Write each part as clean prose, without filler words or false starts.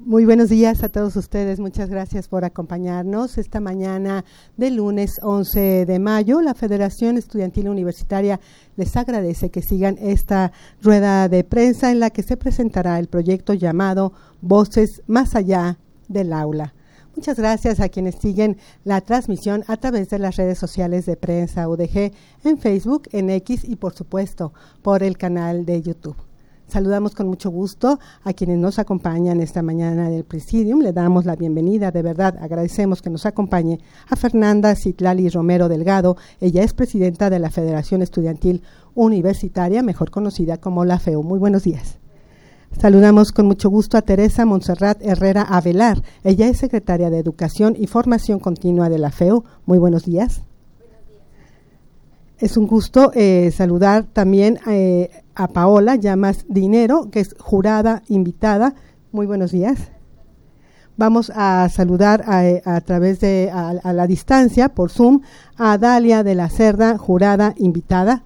Muy buenos días a todos ustedes, muchas gracias por acompañarnos. Esta mañana del lunes 11 de mayo, la Federación Estudiantil Universitaria les agradece que sigan esta rueda de prensa en la que se presentará el proyecto llamado Voces Más Allá del Aula. Muchas gracias a quienes siguen la transmisión a través de las redes sociales de Prensa UDG, en Facebook, en X y por supuesto por el canal de YouTube. Saludamos con mucho gusto a quienes nos acompañan esta mañana del Presidium. Le damos la bienvenida, de verdad, agradecemos que nos acompañe a Fernanda Citlali Romero Delgado. Ella es presidenta de la Federación Estudiantil Universitaria, mejor conocida como la FEU. Muy buenos días. Saludamos con mucho gusto a Teresa Montserrat Herrera Avelar. Ella es secretaria de Educación y Formación Continua de la FEU. Muy buenos días. Es un gusto saludar también a Paola Llamas Dinero, que es jurada invitada. Muy buenos días. Vamos a saludar a través de a la distancia, por Zoom, a Dalia de la Cerda, jurada invitada.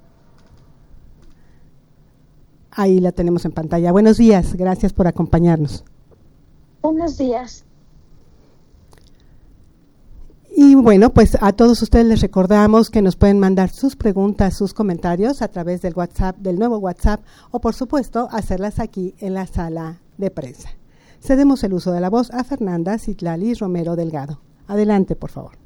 Ahí la tenemos en pantalla. Buenos días, gracias por acompañarnos. Buenos días. Y bueno, pues a todos ustedes les recordamos que nos pueden mandar sus preguntas, sus comentarios a través del WhatsApp, del nuevo WhatsApp, o por supuesto hacerlas aquí en la sala de prensa. Cedemos el uso de la voz a Fernanda Citlali Romero Delgado. Adelante, por favor.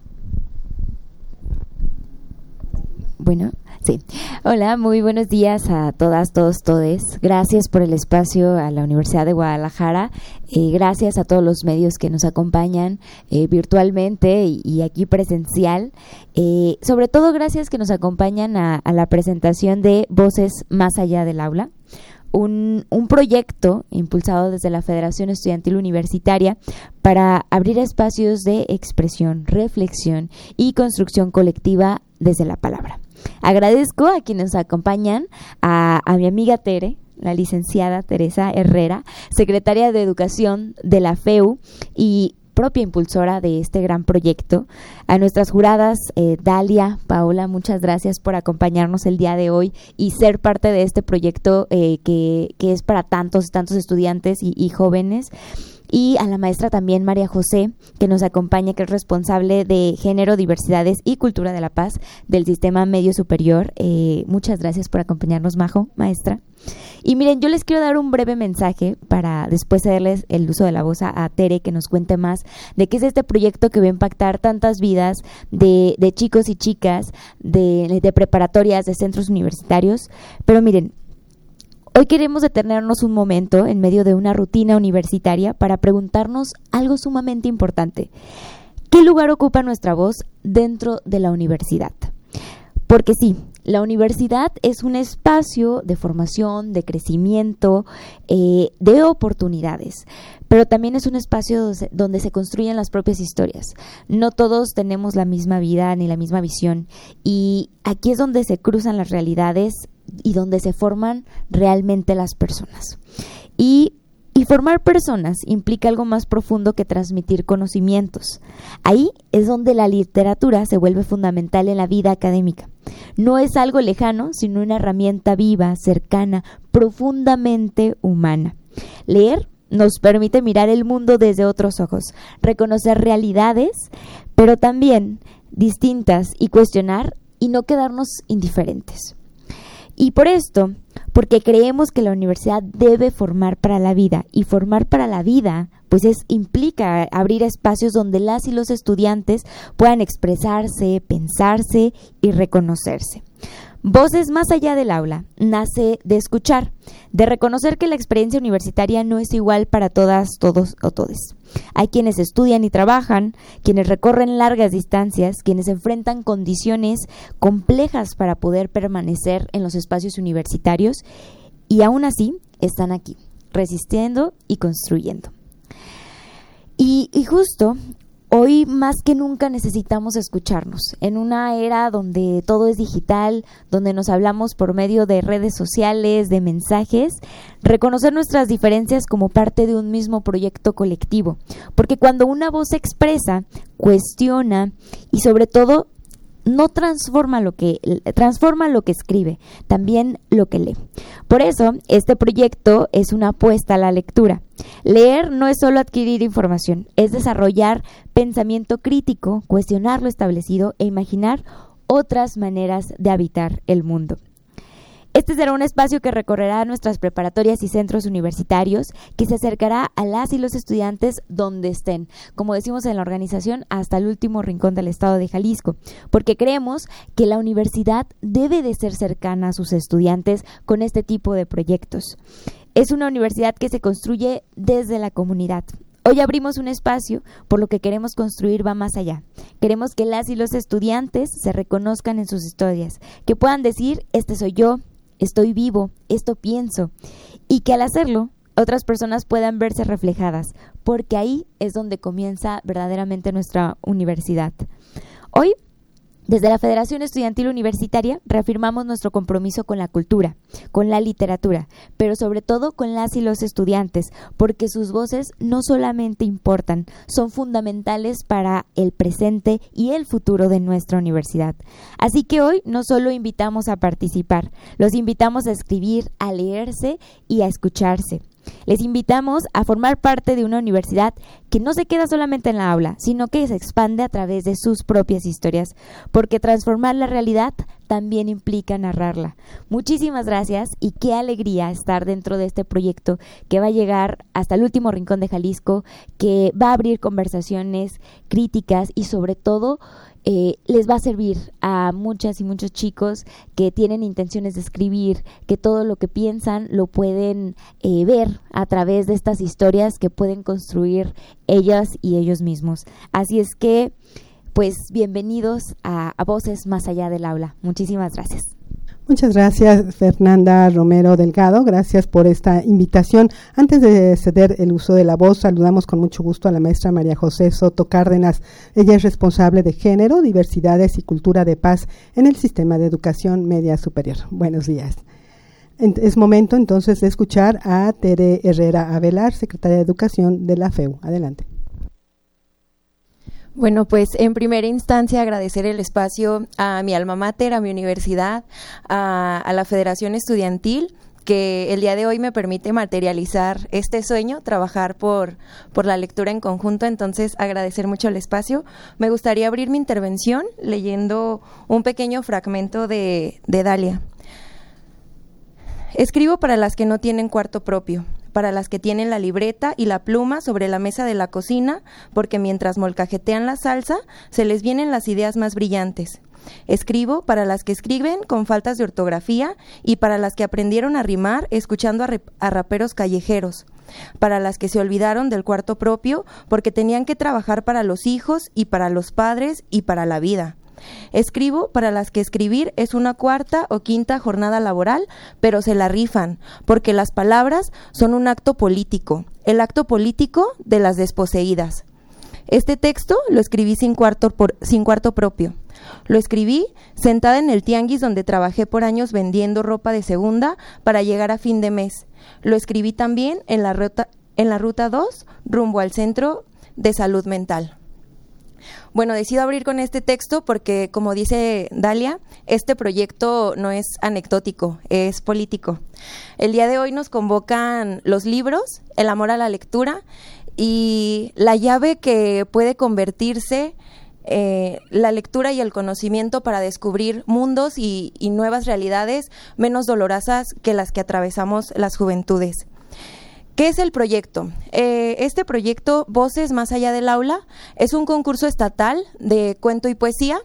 Bueno, sí. Hola, muy buenos días a todas, todos, todes. Gracias por el espacio a la Universidad de Guadalajara. Gracias a todos los medios que nos acompañan virtualmente y aquí presencial. Sobre todo, gracias que nos acompañan a la presentación de Voces Más Allá del Aula. Un proyecto impulsado desde la Federación Estudiantil Universitaria para abrir espacios de expresión, reflexión y construcción colectiva desde la palabra. Agradezco a quienes nos acompañan, a mi amiga Tere, la licenciada Teresa Herrera, secretaria de Educación de la FEU y propia impulsora de este gran proyecto, a nuestras juradas Dalia, Paola, muchas gracias por acompañarnos el día de hoy y ser parte de este proyecto que es para tantos estudiantes y jóvenes. Y a la maestra también María José, que nos acompaña, que es responsable de Género, Diversidades y Cultura de la Paz del Sistema Medio Superior. Muchas gracias por acompañarnos, maestra. Y miren, yo les quiero dar un breve mensaje para después cederles el uso de la voz a Tere, que nos cuente más de qué es este proyecto que va a impactar tantas vidas de chicos y chicas, de preparatorias, de centros universitarios. Pero miren, hoy queremos detenernos un momento en medio de una rutina universitaria para preguntarnos algo sumamente importante. ¿Qué lugar ocupa nuestra voz dentro de la universidad? Porque sí, la universidad es un espacio de formación, de crecimiento, de oportunidades, pero también es un espacio donde se construyen las propias historias. No todos tenemos la misma vida ni la misma visión, y aquí es donde se cruzan las realidades y donde se forman realmente las personas. Y formar personas implica algo más profundo que transmitir conocimientos. Ahí es donde la literatura se vuelve fundamental en la vida académica. No es algo lejano, sino una herramienta viva, cercana, profundamente humana. Leer nos permite mirar el mundo desde otros ojos, reconocer realidades, pero también distintas, y cuestionar y no quedarnos indiferentes. Y por esto, porque creemos que la universidad debe formar para la vida, y formar para la vida pues implica abrir espacios donde las y los estudiantes puedan expresarse, pensarse y reconocerse. Voces Más Allá del Aula nace de escuchar, de reconocer que la experiencia universitaria no es igual para todas, todos o todes. Hay quienes estudian y trabajan, quienes recorren largas distancias, quienes enfrentan condiciones complejas para poder permanecer en los espacios universitarios, y aún así están aquí, resistiendo y construyendo. Y justo hoy más que nunca necesitamos escucharnos. En una era donde todo es digital, donde nos hablamos por medio de redes sociales, de mensajes, reconocer nuestras diferencias como parte de un mismo proyecto colectivo. Porque cuando una voz expresa, cuestiona y sobre todo no transforma lo que escribe, también lo que lee. Por eso, este proyecto es una apuesta a la lectura. Leer no es solo adquirir información, es desarrollar pensamiento crítico, cuestionar lo establecido e imaginar otras maneras de habitar el mundo. Este será un espacio que recorrerá nuestras preparatorias y centros universitarios, que se acercará a las y los estudiantes donde estén, como decimos en la organización, hasta el último rincón del estado de Jalisco, porque creemos que la universidad debe de ser cercana a sus estudiantes con este tipo de proyectos. Es una universidad que se construye desde la comunidad. Hoy abrimos un espacio, por lo que queremos construir va más allá. Queremos que las y los estudiantes se reconozcan en sus historias, que puedan decir, este soy yo, estoy vivo, esto pienso, y que al hacerlo otras personas puedan verse reflejadas, porque ahí es donde comienza verdaderamente nuestra universidad. Hoy, desde la Federación Estudiantil Universitaria, reafirmamos nuestro compromiso con la cultura, con la literatura, pero sobre todo con las y los estudiantes, porque sus voces no solamente importan, son fundamentales para el presente y el futuro de nuestra universidad. Así que hoy no solo invitamos a participar, los invitamos a escribir, a leerse y a escucharse. Les invitamos a formar parte de una universidad que no se queda solamente en la aula, sino que se expande a través de sus propias historias, porque transformar la realidad también implica narrarla. Muchísimas gracias y qué alegría estar dentro de este proyecto que va a llegar hasta el último rincón de Jalisco, que va a abrir conversaciones críticas y sobre todo les va a servir a muchas y muchos chicos que tienen intenciones de escribir, que todo lo que piensan lo pueden ver a través de estas historias que pueden construir ellas y ellos mismos. Así es que, pues, bienvenidos a Voces Más Allá del Aula. Muchísimas gracias. Muchas gracias, Fernanda Romero Delgado. Gracias por esta invitación. Antes de ceder el uso de la voz, saludamos con mucho gusto a la maestra María José Soto Cárdenas. Ella es responsable de Género, Diversidades y Cultura de Paz en el Sistema de Educación Media Superior. Buenos días. Es momento entonces de escuchar a Tere Herrera Avelar, secretaria de Educación de la FEU. Adelante. Bueno, pues en primera instancia agradecer el espacio a mi alma mater, a mi universidad, a la Federación Estudiantil, que el día de hoy me permite materializar este sueño, trabajar por la lectura en conjunto. Entonces, agradecer mucho el espacio. Me gustaría abrir mi intervención leyendo un pequeño fragmento de Dalia. Escribo para las que no tienen cuarto propio, para las que tienen la libreta y la pluma sobre la mesa de la cocina, porque mientras molcajetean la salsa, se les vienen las ideas más brillantes. Escribo para las que escriben con faltas de ortografía y para las que aprendieron a rimar escuchando a raperos callejeros, para las que se olvidaron del cuarto propio porque tenían que trabajar para los hijos y para los padres y para la vida. Escribo para las que escribir es una cuarta o quinta jornada laboral, pero se la rifan, porque las palabras son un acto político, el acto político de las desposeídas. Este texto lo escribí sin cuarto propio. Lo escribí sentada en el tianguis donde trabajé por años vendiendo ropa de segunda para llegar a fin de mes. Lo escribí también en la ruta 2 rumbo al Centro de Salud Mental. Bueno, decido abrir con este texto porque, como dice Dalia, este proyecto no es anecdótico, es político. El día de hoy nos convocan los libros, el amor a la lectura y la llave que puede convertirse la lectura y el conocimiento para descubrir mundos y nuevas realidades menos dolorosas que las que atravesamos las juventudes. ¿Qué es el proyecto? Este proyecto, Voces Más Allá del Aula, es un concurso estatal de cuento y poesía.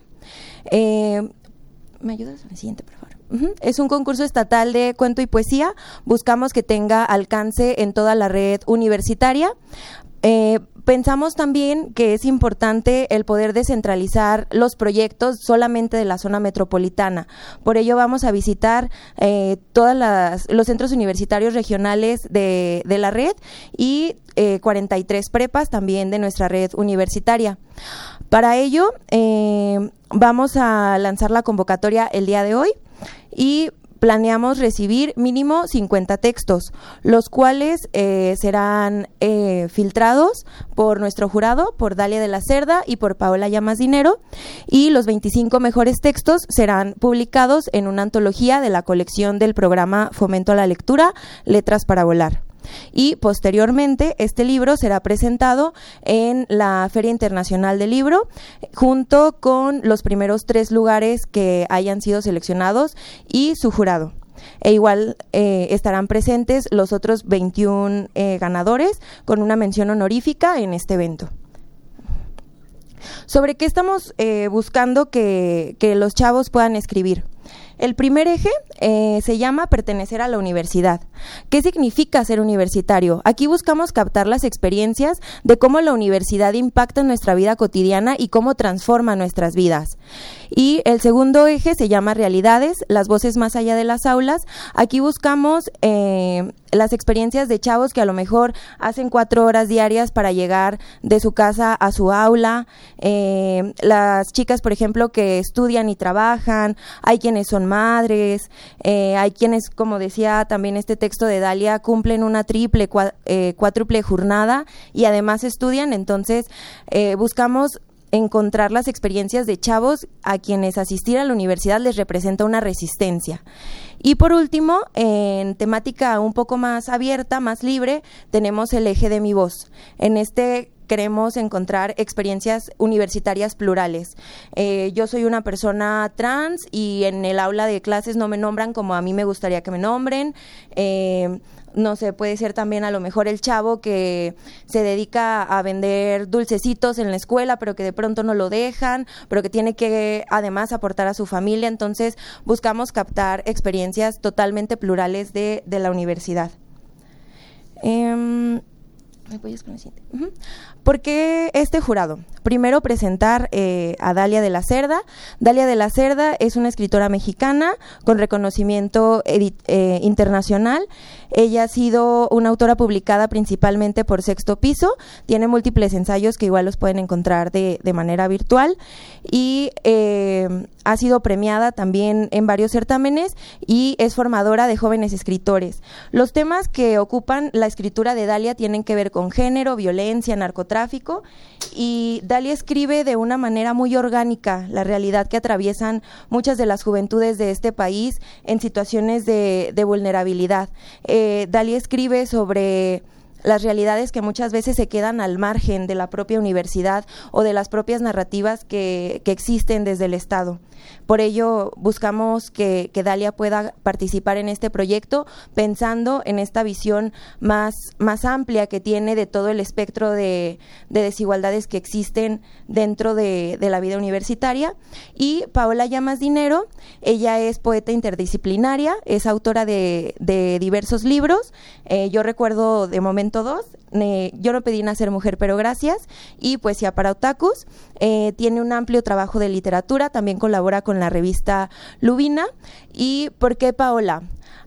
¿Me ayudas? La siguiente, por favor. Es un concurso estatal de cuento y poesía. Buscamos que tenga alcance en toda la red universitaria. Pensamos también que es importante el poder descentralizar los proyectos solamente de la zona metropolitana. Por ello vamos a visitar todos los centros universitarios regionales de la red y 43 prepas también de nuestra red universitaria. Para ello vamos a lanzar la convocatoria el día de hoy y planeamos recibir mínimo 50 textos, los cuales serán filtrados por nuestro jurado, por Dalia de la Cerda y por Paola Llamas Dinero, y los 25 mejores textos serán publicados en una antología de la colección del programa Fomento a la Lectura, Letras para Volar. Y posteriormente este libro será presentado en la Feria Internacional del Libro junto con los primeros 3 lugares que hayan sido seleccionados y su jurado. E igual estarán presentes los otros 21 ganadores con una mención honorífica en este evento. ¿Sobre qué estamos buscando que los chavos puedan escribir? El primer eje se llama pertenecer a la universidad. ¿Qué significa ser universitario? Aquí buscamos captar las experiencias de cómo la universidad impacta en nuestra vida cotidiana y cómo transforma nuestras vidas. Y el segundo eje se llama realidades, las voces más allá de las aulas. Aquí buscamos las experiencias de chavos que a lo mejor hacen 4 horas diarias para llegar de su casa a su aula. Las chicas, por ejemplo, que estudian y trabajan. Hay quienes son madres, hay quienes, como decía también este texto de Dalia, cumplen una triple, cuádruple jornada y además estudian. Entonces buscamos encontrar las experiencias de chavos a quienes asistir a la universidad les representa una resistencia. Y por último, en temática un poco más abierta, más libre, tenemos el eje de mi voz. En este queremos encontrar experiencias universitarias plurales. Yo soy una persona trans y en el aula de clases no me nombran como a mí me gustaría que me nombren. No sé, puede ser también a lo mejor el chavo que se dedica a vender dulcecitos en la escuela, pero que de pronto no lo dejan, pero que tiene que además aportar a su familia. Entonces buscamos captar experiencias totalmente plurales de la universidad. ¿Me apoyas con el siguiente? ¿Por qué este jurado? Primero presentar a Dalia de la Cerda. Dalia de la Cerda es una escritora mexicana con reconocimiento internacional. Ella ha sido una autora publicada principalmente por Sexto Piso, tiene múltiples ensayos que igual los pueden encontrar de manera virtual y ha sido premiada también en varios certámenes y es formadora de jóvenes escritores. Los temas que ocupan la escritura de Dalia tienen que ver con género, violencia, narcotráfico, y Dalia escribe de una manera muy orgánica la realidad que atraviesan muchas de las juventudes de este país en situaciones de vulnerabilidad. Dalia escribe sobre las realidades que muchas veces se quedan al margen de la propia universidad o de las propias narrativas que existen desde el Estado. Por ello, buscamos que Dalia pueda participar en este proyecto pensando en esta visión más amplia que tiene de todo el espectro de desigualdades que existen dentro de la vida universitaria. Y Paola Llamas Dinero, ella es poeta interdisciplinaria, es autora de diversos libros. Yo recuerdo de momento 2, Yo no pedí nacer mujer, pero gracias, y Poesía para Otakus. Tiene un amplio trabajo de literatura, también colabora con la revista Lubina. ¿Y por qué Paola?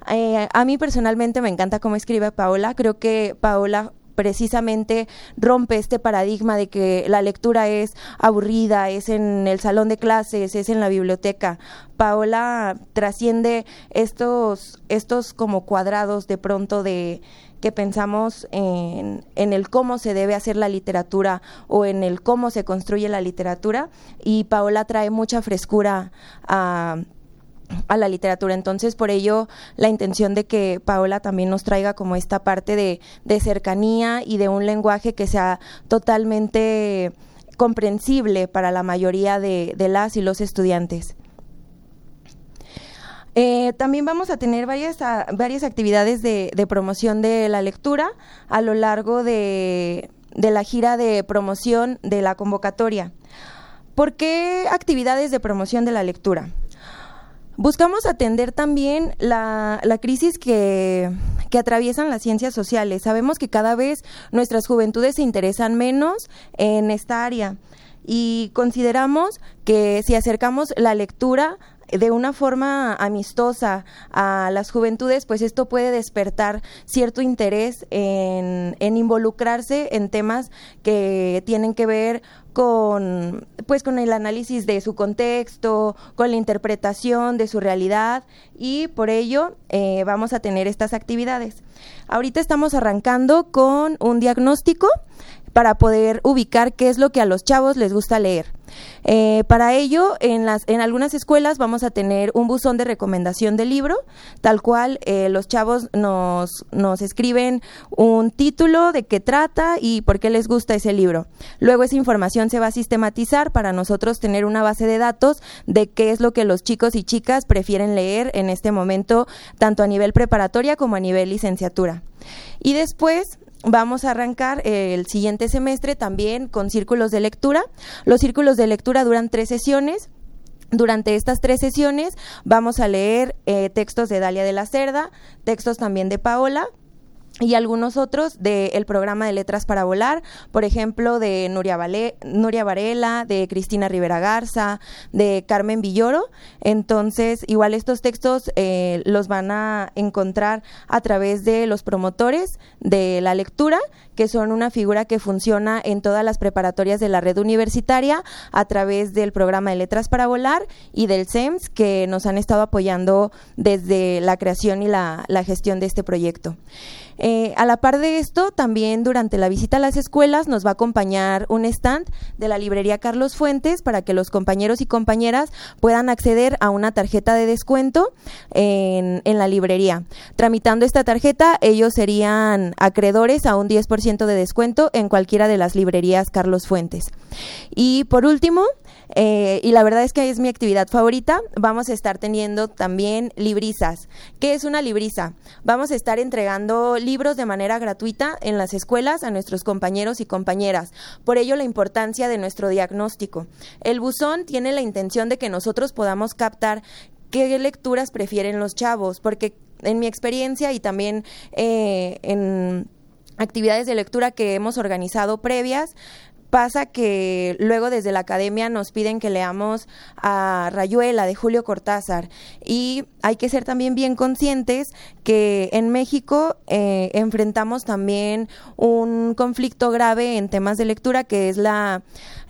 A mí personalmente me encanta cómo escribe Paola. Creo que Paola precisamente rompe este paradigma de que la lectura es aburrida, es en el salón de clases, es en la biblioteca. Paola trasciende estos como cuadrados de pronto de que pensamos en el cómo se debe hacer la literatura o en el cómo se construye la literatura, y Paola trae mucha frescura a la literatura. Entonces, por ello, la intención de que Paola también nos traiga como esta parte de cercanía y de un lenguaje que sea totalmente comprensible para la mayoría de las y los estudiantes. También vamos a tener varias actividades de promoción de la lectura a lo largo de la gira de promoción de la convocatoria. ¿Por qué actividades de promoción de la lectura? Buscamos atender también la crisis que atraviesan las ciencias sociales. Sabemos que cada vez nuestras juventudes se interesan menos en esta área y consideramos que si acercamos la lectura de una forma amistosa a las juventudes, pues esto puede despertar cierto interés en involucrarse en temas que tienen que ver con el análisis de su contexto, con la interpretación de su realidad, y por ello vamos a tener estas actividades. Ahorita estamos arrancando con un diagnóstico para poder ubicar qué es lo que a los chavos les gusta leer. Para ello, en algunas escuelas vamos a tener un buzón de recomendación del libro, tal cual los chavos nos escriben un título, de qué trata y por qué les gusta ese libro. Luego esa información se va a sistematizar para nosotros tener una base de datos de qué es lo que los chicos y chicas prefieren leer en este momento, tanto a nivel preparatoria como a nivel licenciatura. Y después vamos a arrancar el siguiente semestre también con círculos de lectura. Los círculos de lectura duran 3 sesiones. Durante estas 3 sesiones vamos a leer textos de Dalia de la Cerda, textos también de Paola, y algunos otros del programa de Letras para Volar, por ejemplo, de Nuria Varela, de Cristina Rivera Garza, de Carmen Villoro. Entonces, igual estos textos los van a encontrar a través de los promotores de la lectura, que son una figura que funciona en todas las preparatorias de la red universitaria a través del programa de Letras para Volar y del CEMS, que nos han estado apoyando desde la creación y la gestión de este proyecto. A la par de esto, también durante la visita a las escuelas nos va a acompañar un stand de la librería Carlos Fuentes para que los compañeros y compañeras puedan acceder a una tarjeta de descuento en la librería. Tramitando esta tarjeta, ellos serían acreedores a un 10% de descuento en cualquiera de las librerías Carlos Fuentes. Y por último, y la verdad es que es mi actividad favorita, vamos a estar teniendo también librizas. ¿Qué es una libriza? Vamos a estar entregando libros de manera gratuita en las escuelas a nuestros compañeros y compañeras. Por ello, la importancia de nuestro diagnóstico. El buzón tiene la intención de que nosotros podamos captar qué lecturas prefieren los chavos, porque en mi experiencia y también en actividades de lectura que hemos organizado previas, pasa que luego desde la academia nos piden que leamos a Rayuela de Julio Cortázar, y hay que ser también bien conscientes que en México enfrentamos también un conflicto grave en temas de lectura, que es la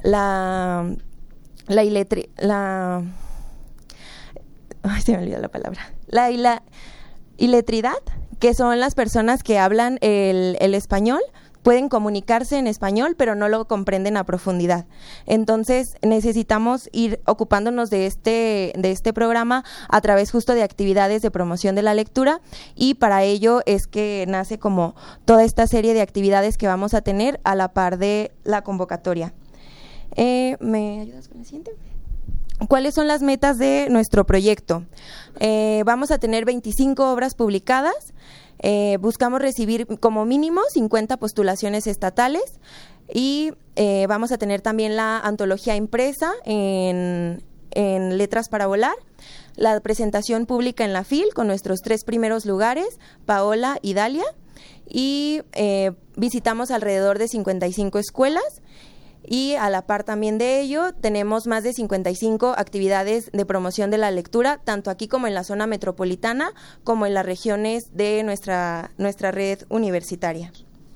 iletridad, que son las personas que hablan el español. Pueden comunicarse en español, pero no lo comprenden a profundidad. Entonces, necesitamos ir ocupándonos de este programa a través justo de actividades de promoción de la lectura, y para ello es que nace como toda esta serie de actividades que vamos a tener a la par de la convocatoria. ¿Me ayudas con el siguiente? ¿Cuáles son las metas de nuestro proyecto? Vamos a tener 25 obras publicadas. Buscamos recibir como mínimo 50 postulaciones estatales, y vamos a tener también la antología impresa en Letras para Volar, la presentación pública en la FIL con nuestros 3 primeros lugares, Paola y Dalia, y visitamos alrededor de 55 escuelas. Y a la par también de ello, tenemos más de 55 actividades de promoción de la lectura, tanto aquí como en la zona metropolitana, como en las regiones de nuestra red universitaria.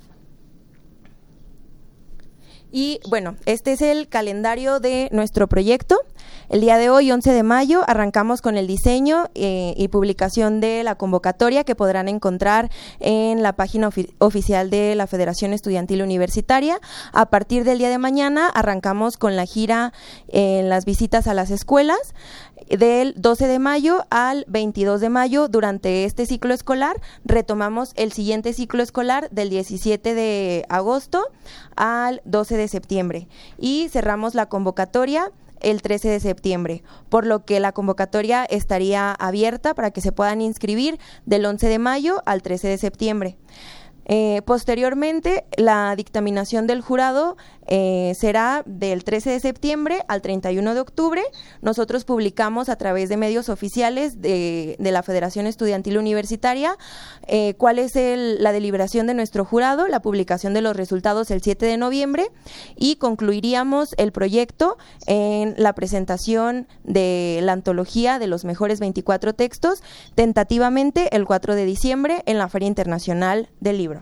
Y bueno, este es el calendario de nuestro proyecto. El día de hoy, 11 de mayo, arrancamos con el diseño y publicación de la convocatoria, que podrán encontrar en la página oficial de la Federación Estudiantil Universitaria. A partir del día de mañana arrancamos con la gira en las visitas a las escuelas. Del 12 de mayo al 22 de mayo, durante este ciclo escolar, retomamos el siguiente ciclo escolar del 17 de agosto al 12 de septiembre, y cerramos la convocatoria el 13 de septiembre, por lo que la convocatoria estaría abierta para que se puedan inscribir del 11 de mayo al 13 de septiembre. Posteriormente, la dictaminación del jurado será del 13 de septiembre al 31 de octubre. Nosotros publicamos a través de medios oficiales de la Federación Estudiantil Universitaria cuál es la deliberación de nuestro jurado, la publicación de los resultados el 7 de noviembre y concluiríamos el proyecto en la presentación de la antología de los mejores 24 textos, tentativamente el 4 de diciembre en la Feria Internacional del Libro.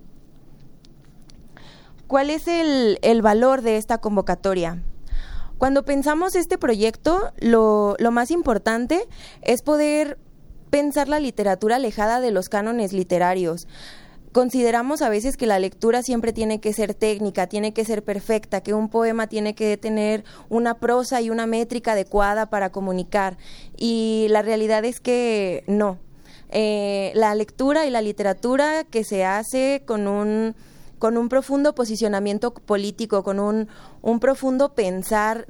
¿Cuál es el valor de esta convocatoria? Cuando pensamos este proyecto, lo más importante es poder pensar la literatura alejada de los cánones literarios. Consideramos a veces que la lectura siempre tiene que ser técnica, tiene que ser perfecta, que un poema tiene que tener una prosa y una métrica adecuada para comunicar, y la realidad es que no. La lectura y la literatura que se hace con un profundo posicionamiento político, con un profundo pensar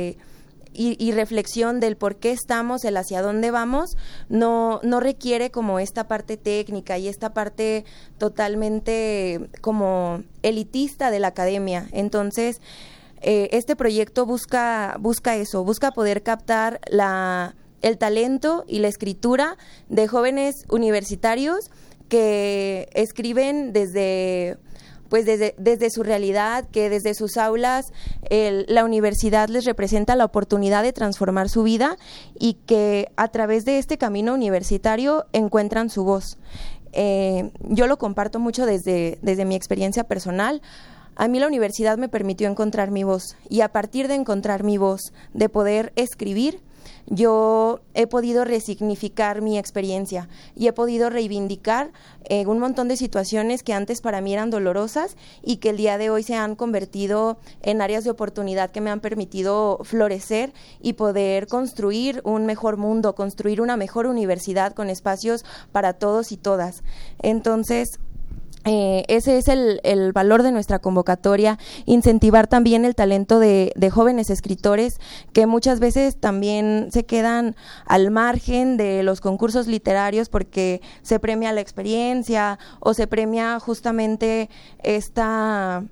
y reflexión del por qué estamos, el hacia dónde vamos, no requiere como esta parte técnica y esta parte totalmente como elitista de la academia. Entonces, este proyecto busca eso, busca poder captar el talento y la escritura de jóvenes universitarios que escriben desde su realidad, que desde sus aulas la universidad les representa la oportunidad de transformar su vida y que a través de este camino universitario encuentran su voz. Yo lo comparto mucho desde mi experiencia personal. A mí la universidad me permitió encontrar mi voz, y a partir de encontrar mi voz, de poder escribir, yo he podido resignificar mi experiencia y he podido reivindicar un montón de situaciones que antes para mí eran dolorosas y que el día de hoy se han convertido en áreas de oportunidad que me han permitido florecer y poder construir un mejor mundo, construir una mejor universidad con espacios para todos y todas. Entonces, ese es el valor de nuestra convocatoria, incentivar también el talento de jóvenes escritores que muchas veces también se quedan al margen de los concursos literarios porque se premia la experiencia o se premia justamente esta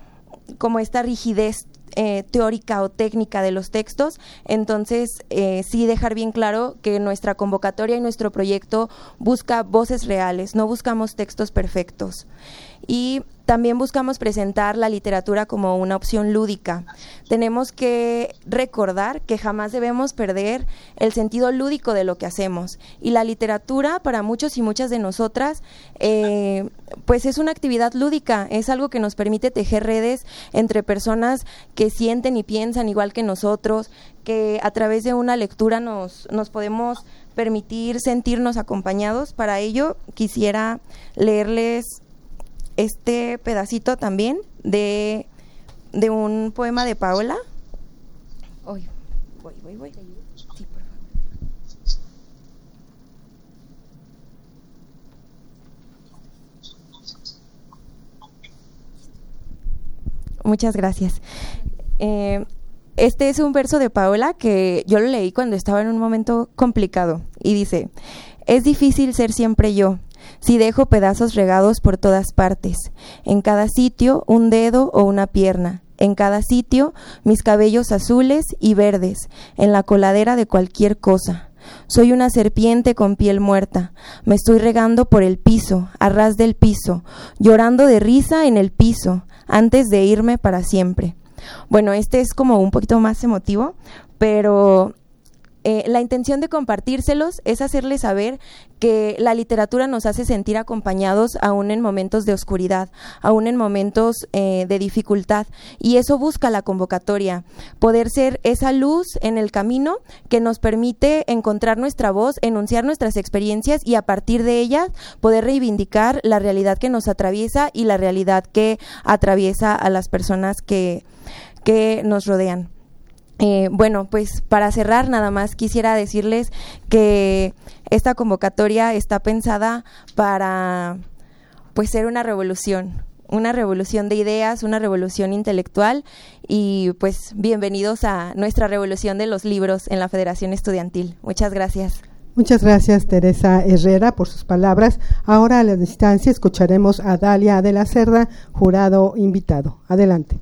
rigidez teórica o técnica de los textos. Entonces, sí dejar bien claro que nuestra convocatoria y nuestro proyecto busca voces reales, no buscamos textos perfectos. Y también buscamos presentar la literatura como una opción lúdica. Tenemos que recordar que jamás debemos perder el sentido lúdico de lo que hacemos. Y la literatura, para muchos y muchas de nosotras, pues es una actividad lúdica, es algo que nos permite tejer redes entre personas que sienten y piensan igual que nosotros, que a través de una lectura nos podemos permitir sentirnos acompañados. Para ello, quisiera leerles este pedacito también de un poema de Paola. Voy. Sí, por favor. Muchas gracias. Este es un verso de Paola que yo lo leí cuando estaba en un momento complicado y dice: es difícil ser siempre yo, si dejo pedazos regados por todas partes, en cada sitio un dedo o una pierna, en cada sitio mis cabellos azules y verdes, en la coladera de cualquier cosa. Soy una serpiente con piel muerta, me estoy regando por el piso, a ras del piso, llorando de risa en el piso, antes de irme para siempre. Bueno, este es como un poquito más emotivo, pero la intención de compartírselos es hacerles saber que la literatura nos hace sentir acompañados aún en momentos de oscuridad, aún en momentos de dificultad, y eso busca la convocatoria, poder ser esa luz en el camino que nos permite encontrar nuestra voz, enunciar nuestras experiencias y a partir de ellas poder reivindicar la realidad que nos atraviesa y la realidad que atraviesa a las personas que nos rodean. Bueno, pues para cerrar nada más quisiera decirles que esta convocatoria está pensada para pues ser una revolución de ideas, una revolución intelectual, y pues bienvenidos a nuestra revolución de los libros en la Federación Estudiantil. Muchas gracias. Muchas gracias, Teresa Herrera, por sus palabras. Ahora a la distancia escucharemos a Dalia de la Cerda, jurado invitado. Adelante.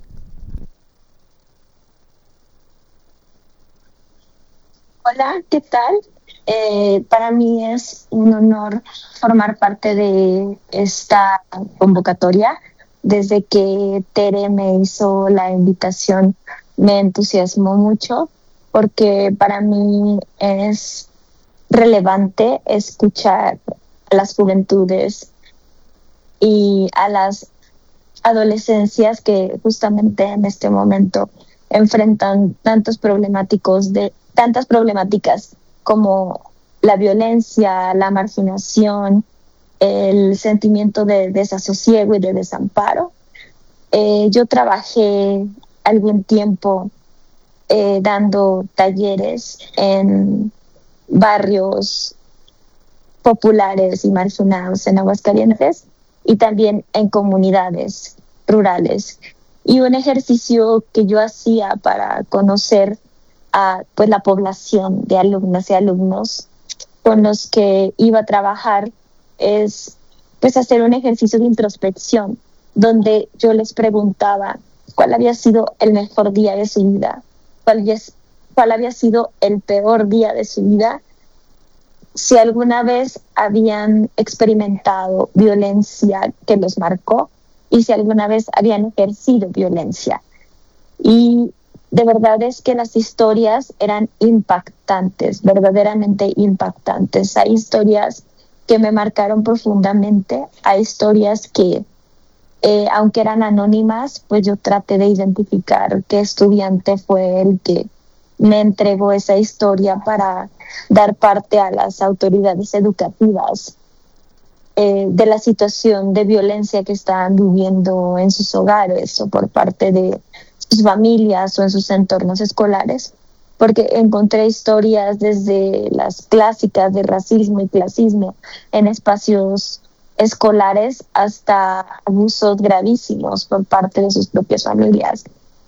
Hola, ¿qué tal? Para mí es un honor formar parte de esta convocatoria. Desde que Tere me hizo la invitación, me entusiasmó mucho porque para mí es relevante escuchar a las juventudes y a las adolescencias que justamente en este momento enfrentan tantas problemáticas como la violencia, la marginación, el sentimiento de desasosiego y de desamparo. Yo trabajé algún tiempo dando talleres en barrios populares y marginados en Aguascalientes y también en comunidades rurales. Y un ejercicio que yo hacía para conocer a pues la población de alumnas y alumnos con los que iba a trabajar es pues hacer un ejercicio de introspección donde yo les preguntaba cuál había sido el mejor día de su vida, cuál había sido el peor día de su vida, si alguna vez habían experimentado violencia que los marcó y si alguna vez habían ejercido violencia. Y de verdad es que las historias eran impactantes, verdaderamente impactantes. Hay historias que me marcaron profundamente, hay historias que, aunque eran anónimas, pues yo traté de identificar qué estudiante fue el que me entregó esa historia para dar parte a las autoridades educativas de la situación de violencia que están viviendo en sus hogares o por parte de sus familias o en sus entornos escolares, porque encontré historias desde las clásicas de racismo y clasismo en espacios escolares hasta abusos gravísimos por parte de sus propias familias.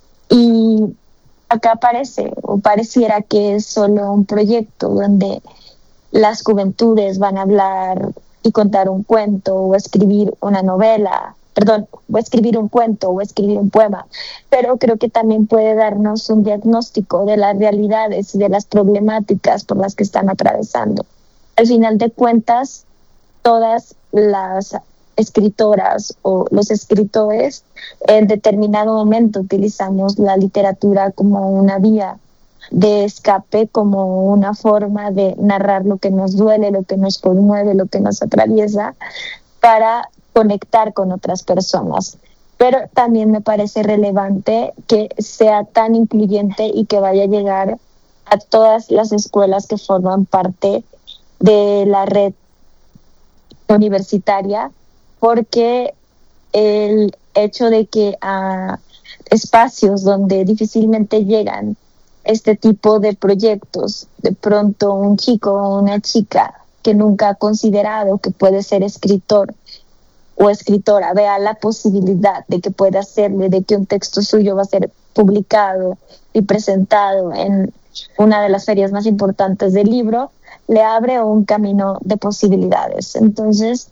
Y acá pareciera que es solo un proyecto donde las juventudes van a hablar y contar un cuento o escribir una novela, o escribir un cuento o escribir un poema, pero creo que también puede darnos un diagnóstico de las realidades y de las problemáticas por las que están atravesando. Al final de cuentas, todas las escritoras o los escritores en determinado momento utilizamos la literatura como una vía de escape, como una forma de narrar lo que nos duele, lo que nos conmueve, lo que nos atraviesa, para conectar con otras personas. Pero también me parece relevante que sea tan incluyente y que vaya a llegar a todas las escuelas que forman parte de la red universitaria, porque el hecho de que a espacios donde difícilmente llegan este tipo de proyectos, de pronto un chico o una chica que nunca ha considerado que puede ser escritor o escritora vea la posibilidad de que pueda hacerle, de que un texto suyo va a ser publicado y presentado en una de las ferias más importantes del libro, le abre un camino de posibilidades. Entonces,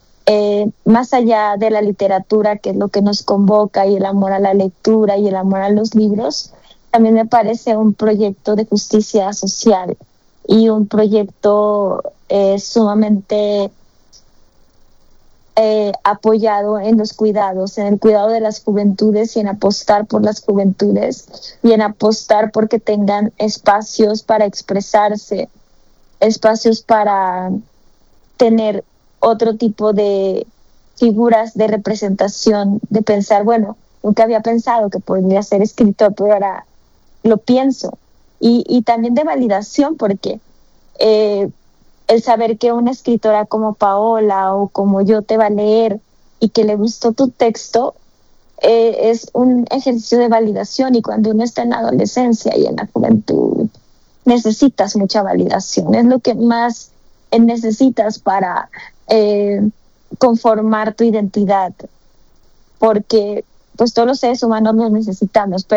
más allá de la literatura, que es lo que nos convoca, y el amor a la lectura y el amor a los libros, también me parece un proyecto de justicia social y un proyecto sumamente apoyado en los cuidados, en el cuidado de las juventudes y en apostar por las juventudes y en apostar porque tengan espacios para expresarse, espacios para tener otro tipo de figuras de representación, de pensar, bueno, nunca había pensado que podría ser escritor, pero ahora lo pienso. Y también de validación, porque el saber que una escritora como Paola o como yo te va a leer y que le gustó tu texto, es un ejercicio de validación, y cuando uno está en la adolescencia y en la juventud necesitas mucha validación, es lo que más necesitas para conformar tu identidad, porque pues todos los seres humanos los necesitamos, pero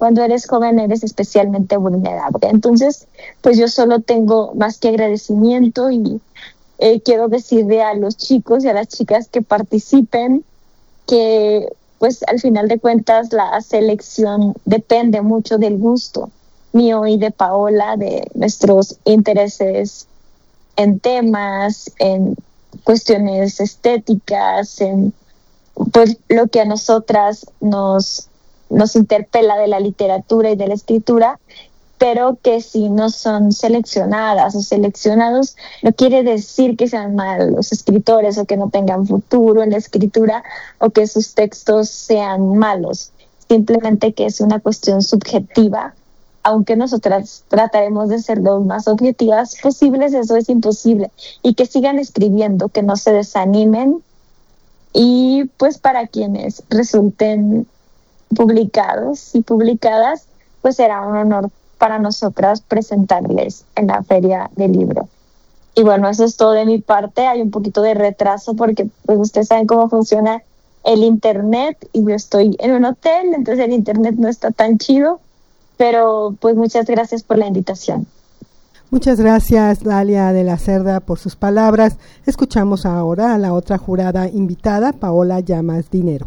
cuando eres joven eres especialmente vulnerable. Entonces, pues yo solo tengo más que agradecimiento y quiero decirle a los chicos y a las chicas que participen que pues al final de cuentas la selección depende mucho del gusto mío y de Paola, de nuestros intereses en temas, en cuestiones estéticas, en pues lo que a nosotras nos interpela de la literatura y de la escritura, pero que si no son seleccionadas o seleccionados, no quiere decir que sean malos escritores o que no tengan futuro en la escritura o que sus textos sean malos, simplemente que es una cuestión subjetiva. Aunque nosotras trataremos de ser lo más objetivas posibles, eso es imposible. Y que sigan escribiendo, que no se desanimen. Y pues para quienes resulten publicados y publicadas, pues será un honor para nosotras presentarles en la Feria del Libro. Y bueno, eso es todo de mi parte. Hay un poquito de retraso porque pues ustedes saben cómo funciona el internet y yo estoy en un hotel, entonces el internet no está tan chido. Pero pues muchas gracias por la invitación. Muchas gracias, Dalia de la Cerda, por sus palabras. Escuchamos ahora a la otra jurada invitada, Paola Llamas Dinero.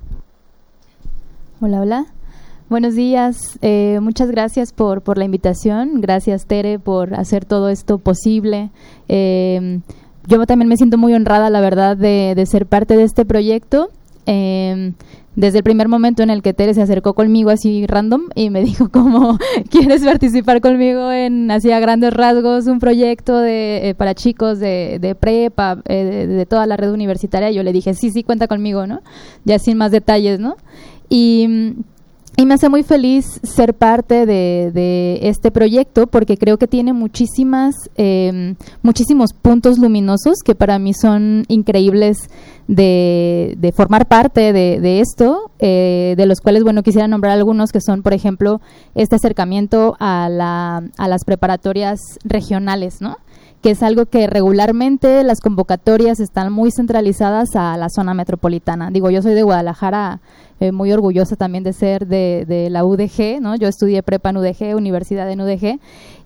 Hola, hola. Buenos días. Muchas gracias por la invitación. Gracias, Tere, por hacer todo esto posible. Yo también me siento muy honrada, la verdad, de ser parte de este proyecto. Desde el primer momento en el que Tere se acercó conmigo así random y me dijo como, ¿quieres participar conmigo en así a grandes rasgos un proyecto para chicos de prepa, de toda la red universitaria? Yo le dije, sí, cuenta conmigo, ¿no? Ya sin más detalles, ¿no? Y me hace muy feliz ser parte de este proyecto porque creo que tiene muchísimos puntos luminosos que para mí son increíbles de formar parte de esto, de los cuales, bueno, quisiera nombrar algunos que son, por ejemplo, este acercamiento a las preparatorias regionales, ¿no? Que es algo que regularmente las convocatorias están muy centralizadas a la zona metropolitana. Digo, yo soy de Guadalajara, muy orgullosa también de ser de la UDG, ¿no? Yo estudié prepa en UDG, universidad en UDG,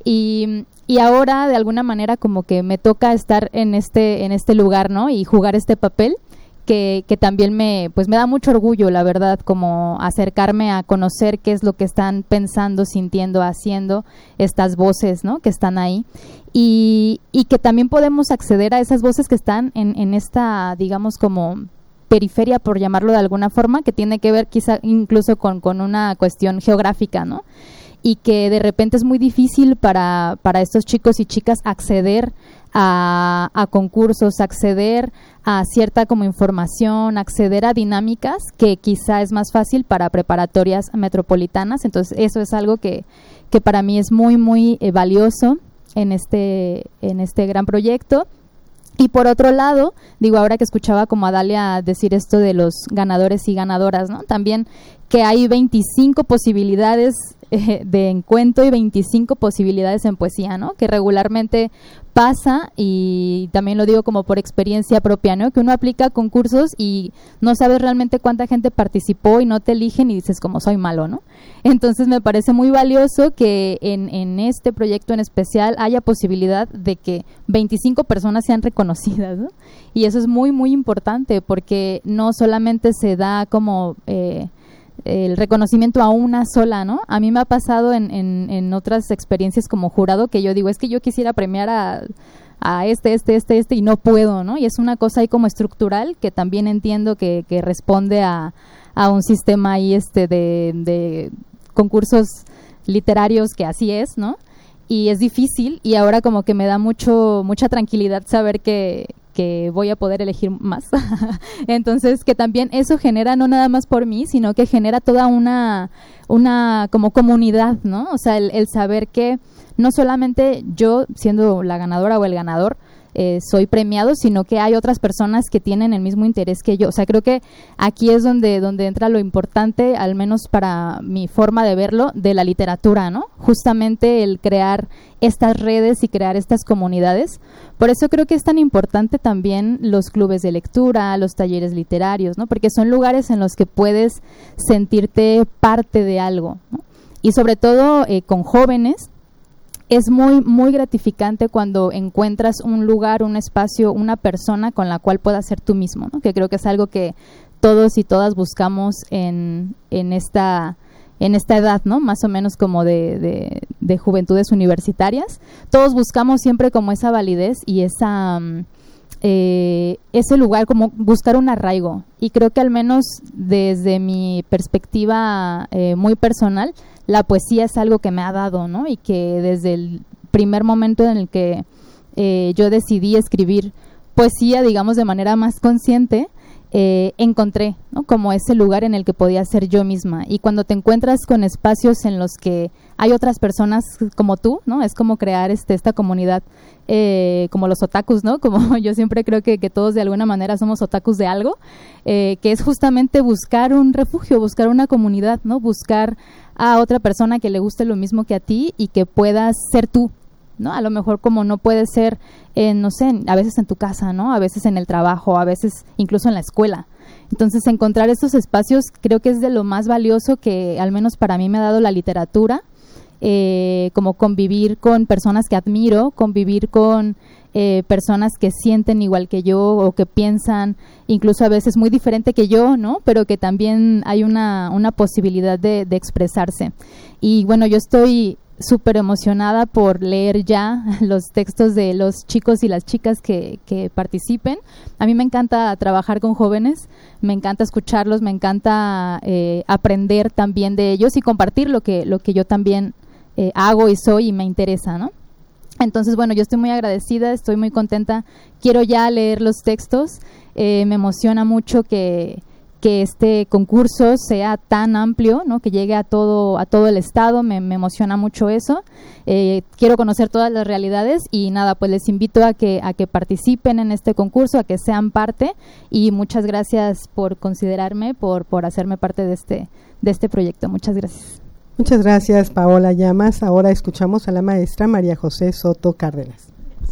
y ahora de alguna manera como que me toca estar en este lugar, ¿no? Y jugar este papel que también me da mucho orgullo, la verdad, como acercarme a conocer qué es lo que están pensando, sintiendo, haciendo estas voces, ¿no? Que están ahí. Y que también podemos acceder a esas voces que están en esta, digamos, como periferia, por llamarlo de alguna forma, que tiene que ver quizá incluso con una cuestión geográfica, ¿no? Y que de repente es muy difícil para estos chicos y chicas acceder a concursos, acceder a cierta como información, acceder a dinámicas que quizá es más fácil para preparatorias metropolitanas. Entonces eso es algo que para mí es muy, muy valioso en este gran proyecto. Y por otro lado, digo, ahora que escuchaba como a Dalia decir esto de los ganadores y ganadoras, ¿no? También que hay 25 posibilidades de encuentro y 25 posibilidades en poesía, ¿no? Que regularmente pasa, y también lo digo como por experiencia propia, ¿no? Que uno aplica concursos y no sabes realmente cuánta gente participó y no te eligen y dices como soy malo, ¿no? Entonces me parece muy valioso que en este proyecto en especial haya posibilidad de que 25 personas sean reconocidas, ¿no? Y eso es muy, muy importante porque no solamente se da como el reconocimiento a una sola, ¿no? A mí me ha pasado en otras experiencias como jurado que yo digo, es que yo quisiera premiar a este y no puedo, ¿no? Y es una cosa ahí como estructural que también entiendo que responde a un sistema ahí de concursos literarios que así es, ¿no? Y es difícil y ahora como que me da mucha tranquilidad saber que voy a poder elegir más. Entonces, que también eso genera no nada más por mí, sino que genera toda una como comunidad, ¿no? O sea, el saber que no solamente yo, siendo la ganadora o el ganador, soy premiado, sino que hay otras personas que tienen el mismo interés que yo. O sea, creo que aquí es donde entra lo importante, al menos para mi forma de verlo, de la literatura, ¿no? Justamente el crear estas redes y crear estas comunidades. Por eso creo que es tan importante también los clubes de lectura, los talleres literarios, ¿no? Porque son lugares en los que puedes sentirte parte de algo, ¿no? y sobre todo con jóvenes. Es muy, muy gratificante cuando encuentras un lugar, un espacio, una persona con la cual puedas ser tú mismo, ¿no? Que creo que es algo que todos y todas buscamos en esta edad, ¿no? Más o menos como de juventudes universitarias. Todos buscamos siempre como esa validez y ese lugar, como buscar un arraigo. Y creo que al menos desde mi perspectiva muy personal, la poesía es algo que me ha dado, ¿no? Y que desde el primer momento en el que yo decidí escribir poesía, digamos, de manera más consciente, encontré, ¿no? Como ese lugar en el que podía ser yo misma. Y cuando te encuentras con espacios en los que hay otras personas como tú, ¿no? Es como crear esta comunidad, como los otakus, ¿no? Como yo siempre creo que todos de alguna manera somos otakus de algo, que es justamente buscar un refugio, buscar una comunidad, ¿no? Buscar a otra persona que le guste lo mismo que a ti y que puedas ser tú, ¿no? A lo mejor como no puede ser, no sé, a veces en tu casa, ¿no? A veces en el trabajo, a veces incluso en la escuela. Entonces, encontrar estos espacios creo que es de lo más valioso que al menos para mí me ha dado la literatura, como convivir con personas que admiro, convivir con personas que sienten igual que yo o que piensan incluso a veces muy diferente que yo, ¿no? Pero que también hay una posibilidad de expresarse. Y bueno, yo estoy súper emocionada por leer ya los textos de los chicos y las chicas que participen. A mí me encanta trabajar con jóvenes, me encanta escucharlos, me encanta aprender también de ellos y compartir lo que yo también hago y soy y me interesa, ¿no? Entonces, bueno, yo estoy muy agradecida, estoy muy contenta, quiero ya leer los textos, me emociona mucho que este concurso sea tan amplio, ¿no? Que llegue a todo el estado, me emociona mucho eso. Quiero conocer todas las realidades y nada, pues les invito a que participen en este concurso, a que sean parte, y muchas gracias por considerarme, por hacerme parte de este proyecto. Muchas gracias. Muchas gracias, Paola Llamas. Ahora escuchamos a la maestra María José Soto Cárdenas.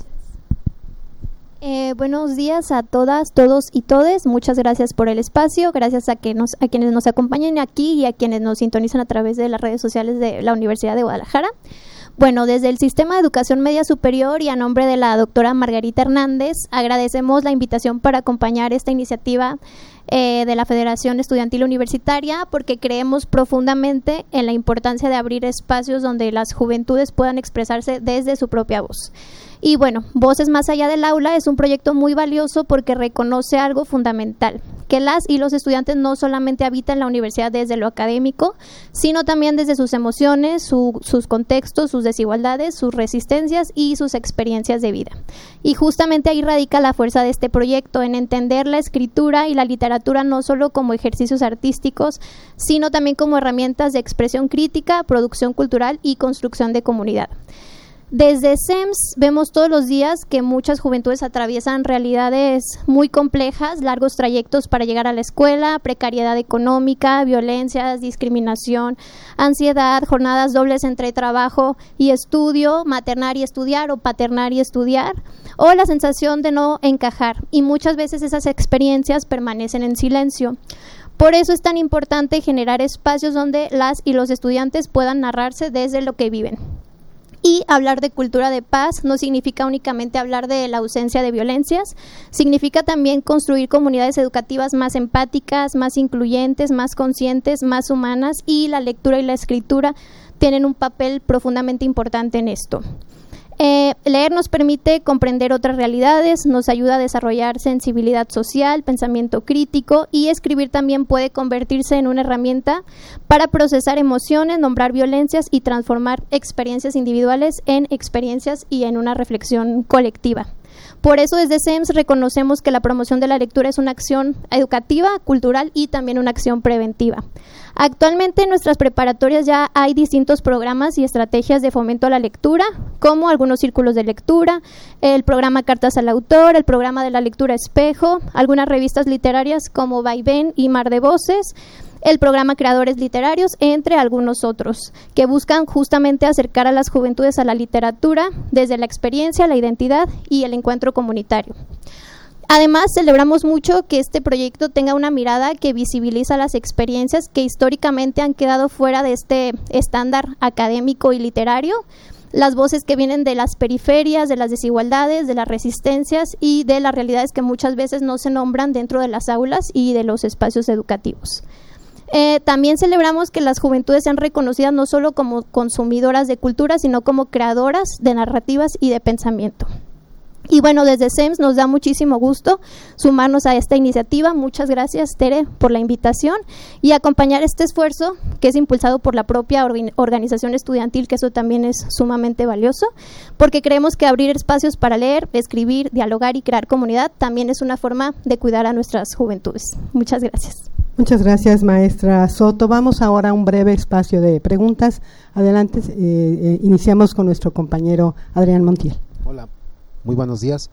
Buenos días a todas, todos y todes. Muchas gracias por el espacio, gracias a quienes nos acompañan aquí y a quienes nos sintonizan a través de las redes sociales de la Universidad de Guadalajara. Bueno, desde el Sistema de Educación Media Superior y a nombre de la doctora Margarita Hernández, agradecemos la invitación para acompañar esta iniciativa de la Federación Estudiantil Universitaria, porque creemos profundamente en la importancia de abrir espacios donde las juventudes puedan expresarse desde su propia voz. Y bueno, Voces Más Allá del Aula es un proyecto muy valioso porque reconoce algo fundamental, que las y los estudiantes no solamente habitan la universidad desde lo académico, sino también desde sus emociones, sus contextos, sus desigualdades, sus resistencias y sus experiencias de vida. Y justamente ahí radica la fuerza de este proyecto, en entender la escritura y la literatura no solo como ejercicios artísticos, sino también como herramientas de expresión crítica, producción cultural y construcción de comunidad. Desde SEMS vemos todos los días que muchas juventudes atraviesan realidades muy complejas, largos trayectos para llegar a la escuela, precariedad económica, violencias, discriminación, ansiedad, jornadas dobles entre trabajo y estudio, maternar y estudiar o paternar y estudiar, o la sensación de no encajar, y muchas veces esas experiencias permanecen en silencio. Por eso es tan importante generar espacios donde las y los estudiantes puedan narrarse desde lo que viven. Y hablar de cultura de paz no significa únicamente hablar de la ausencia de violencias, significa también construir comunidades educativas más empáticas, más incluyentes, más conscientes, más humanas, y la lectura y la escritura tienen un papel profundamente importante en esto. Leer nos permite comprender otras realidades, nos ayuda a desarrollar sensibilidad social, pensamiento crítico, y escribir también puede convertirse en una herramienta para procesar emociones, nombrar violencias y transformar experiencias individuales en experiencias y en una reflexión colectiva. Por eso desde SEMS reconocemos que la promoción de la lectura es una acción educativa, cultural y también una acción preventiva. Actualmente en nuestras preparatorias ya hay distintos programas y estrategias de fomento a la lectura, como algunos círculos de lectura, el programa Cartas al Autor, el programa de la lectura espejo, algunas revistas literarias como Vaivén y Mar de Voces, el programa Creadores Literarios, entre algunos otros, que buscan justamente acercar a las juventudes a la literatura desde la experiencia, la identidad y el encuentro comunitario. Además, celebramos mucho que este proyecto tenga una mirada que visibiliza las experiencias que históricamente han quedado fuera de este estándar académico y literario, las voces que vienen de las periferias, de las desigualdades, de las resistencias y de las realidades que muchas veces no se nombran dentro de las aulas y de los espacios educativos. También celebramos que las juventudes sean reconocidas no solo como consumidoras de cultura, sino como creadoras de narrativas y de pensamiento. Y bueno, desde SEMS nos da muchísimo gusto sumarnos a esta iniciativa. Muchas gracias, Tere, por la invitación y acompañar este esfuerzo que es impulsado por la propia organización estudiantil, que eso también es sumamente valioso, porque creemos que abrir espacios para leer, escribir, dialogar y crear comunidad también es una forma de cuidar a nuestras juventudes. Muchas gracias. Muchas gracias, maestra Soto. Vamos ahora a un breve espacio de preguntas. Adelante, iniciamos con nuestro compañero Adrián Montiel. Hola. Muy buenos días.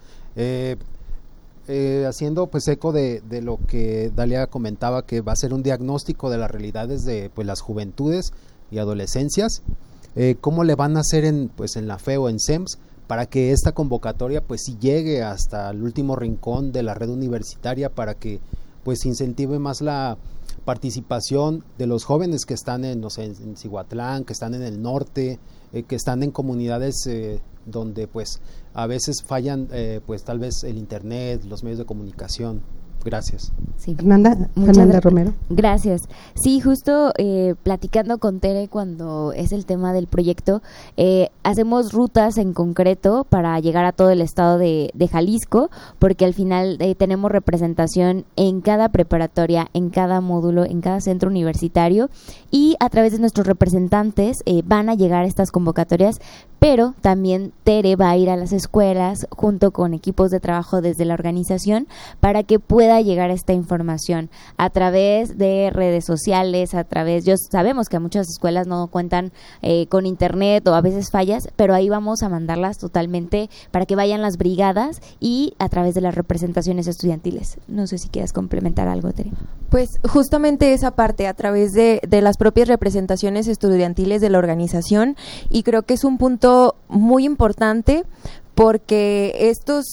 Haciendo pues eco de lo que Dalia comentaba, que va a ser un diagnóstico de las realidades de pues las juventudes y adolescencias, ¿cómo le van a hacer en la FE o en SEMS para que esta convocatoria pues sí llegue hasta el último rincón de la red universitaria, para que pues incentive más la participación de los jóvenes que están en Cihuatlán, que están en el norte, que están en comunidades donde pues a veces fallan pues tal vez el internet, los medios de comunicación? Gracias. Sí. Fernanda Romero. Gracias. Sí, justo platicando con Tere cuando es el tema del proyecto, hacemos rutas en concreto para llegar a todo el estado de Jalisco, porque al final tenemos representación en cada preparatoria, en cada módulo, en cada centro universitario, y a través de nuestros representantes van a llegar estas convocatorias, pero también Tere va a ir a las escuelas junto con equipos de trabajo desde la organización para que pueda llegar esta información a través de redes sociales, sabemos que muchas escuelas no cuentan con internet o a veces fallas, pero ahí vamos a mandarlas totalmente para que vayan las brigadas y a través de las representaciones estudiantiles. No sé si quieras complementar algo, Tere. Pues justamente esa parte a través de las propias representaciones estudiantiles de la organización, y creo que es un punto muy importante porque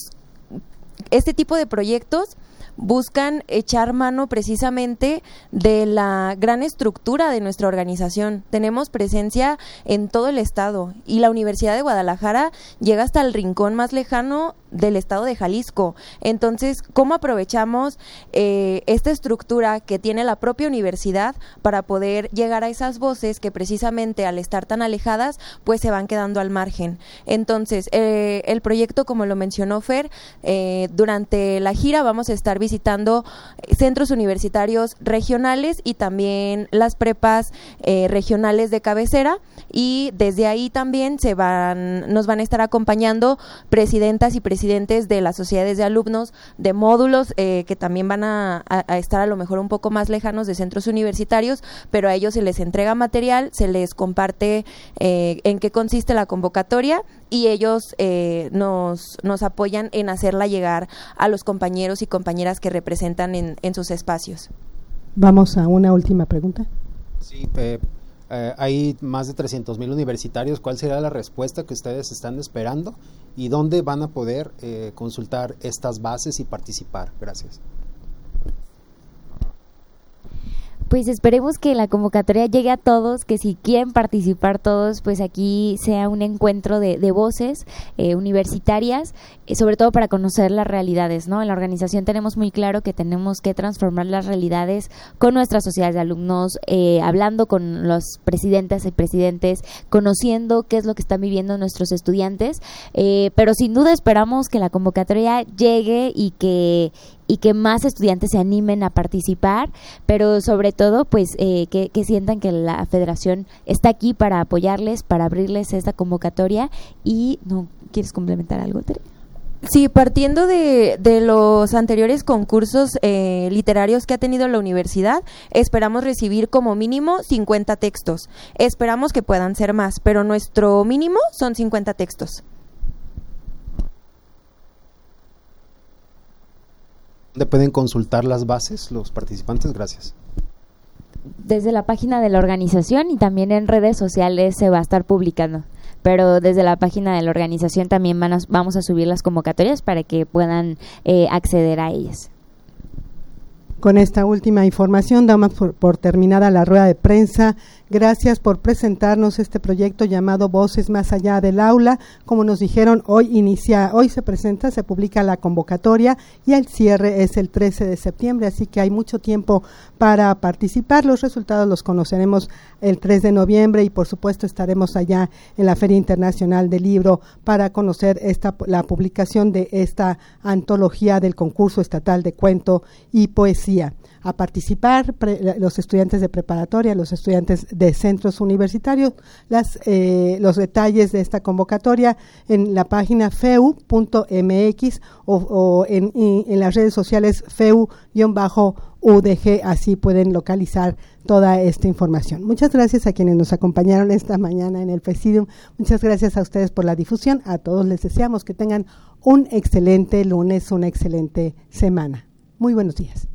este tipo de proyectos buscan echar mano precisamente de la gran estructura de nuestra organización. Tenemos presencia en todo el estado y la Universidad de Guadalajara llega hasta el rincón más lejano del estado de Jalisco. Entonces, ¿cómo aprovechamos esta estructura que tiene la propia universidad para poder llegar a esas voces que precisamente al estar tan alejadas, pues se van quedando al margen? Entonces, el proyecto, como lo mencionó Fer, durante la gira vamos a estar visitando centros universitarios regionales y también las prepas regionales de cabecera, y desde ahí también nos van a estar acompañando presidentas y presidentes de las sociedades de alumnos de módulos que también van a estar a lo mejor un poco más lejanos de centros universitarios, pero a ellos se les entrega material, se les comparte en qué consiste la convocatoria, y ellos nos apoyan en hacerla llegar a los compañeros y compañeras que representan en sus espacios. Vamos a una última pregunta. Sí, hay más de 300,000 universitarios. ¿Cuál será la respuesta que ustedes están esperando y dónde van a poder consultar estas bases y participar? Gracias. Pues esperemos que la convocatoria llegue a todos, que si quieren participar todos, pues aquí sea un encuentro de voces universitarias, sobre todo para conocer las realidades, ¿no? En la organización tenemos muy claro que tenemos que transformar las realidades con nuestras sociedades de alumnos, hablando con los presidentes y presidentes, conociendo qué es lo que están viviendo nuestros estudiantes, pero sin duda esperamos que la convocatoria llegue y que más estudiantes se animen a participar, pero sobre todo pues que sientan que la federación está aquí para apoyarles, para abrirles esta convocatoria. Y ¿no quieres complementar algo, Tere? Sí, partiendo de los anteriores concursos literarios que ha tenido la universidad, esperamos recibir como mínimo 50 textos. Esperamos que puedan ser más, pero nuestro mínimo son 50 textos. ¿Dónde pueden consultar las bases los participantes? Gracias. Desde la página de la organización y también en redes sociales se va a estar publicando. pero desde la página de la organización también vamos a subir las convocatorias para que puedan acceder a ellas. Con esta última información damos por terminada la rueda de prensa. Gracias por presentarnos este proyecto llamado Voces Más Allá del Aula. Como nos dijeron, hoy se publica la convocatoria y el cierre es el 13 de septiembre, así que hay mucho tiempo para participar. Los resultados los conoceremos el 3 de noviembre y por supuesto estaremos allá en la Feria Internacional del Libro para conocer la publicación de esta antología del concurso estatal de cuento y poesía. A participar los estudiantes de preparatoria, los estudiantes de centros universitarios, los detalles de esta convocatoria en la página feu.mx o en las redes sociales feu-udg, así pueden localizar toda esta información. Muchas gracias a quienes nos acompañaron esta mañana en el Presidium. Muchas gracias a ustedes por la difusión. A todos les deseamos que tengan un excelente lunes, una excelente semana. Muy buenos días.